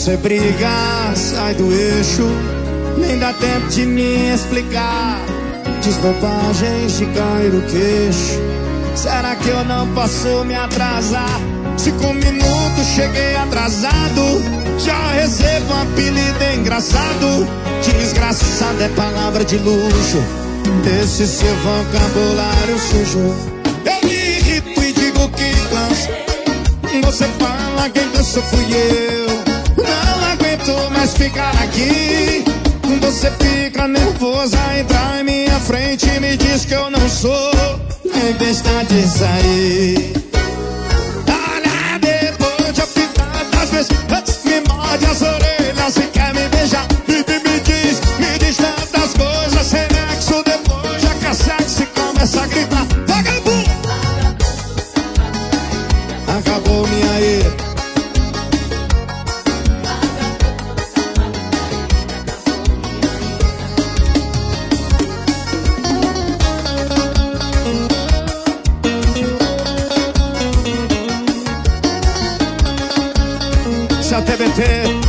você briga, sai do eixo, nem dá tempo de me explicar. Diz bobagens de cair o queixo. Será que eu não posso me atrasar? 5 minutos, cheguei atrasado. Já recebo um apelido engraçado. Desgraçado é palavra de luxo. Esse seu vocabulário sujo. Eu me irrito e digo que cansa. Você fala quem cansou fui eu. Não aguento mais ficar aqui. Você fica nervosa, entra em minha frente e me diz que eu não sou nem besta de sair. Olha, depois de eu ficar tantas vezes, antes me morde as orelhas e quer me beijar. Me diz tantas coisas sem nexo. Depois já cansado se começa a gritar: vagabundo! Acabou minha ira. TBT.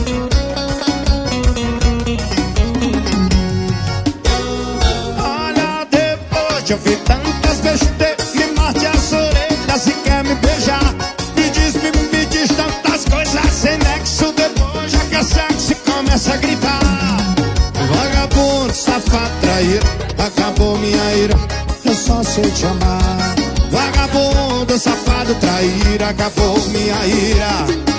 Olha, depois de ouvir tantas besteiras, me morde as orelhas e quer me beijar. Me diz tantas coisas sem nexo. Depois já quer sexo e começa a gritar: vagabundo, safado, traíra. Acabou minha ira, eu só sei te amar. Vagabundo, safado, traíra. Acabou minha ira.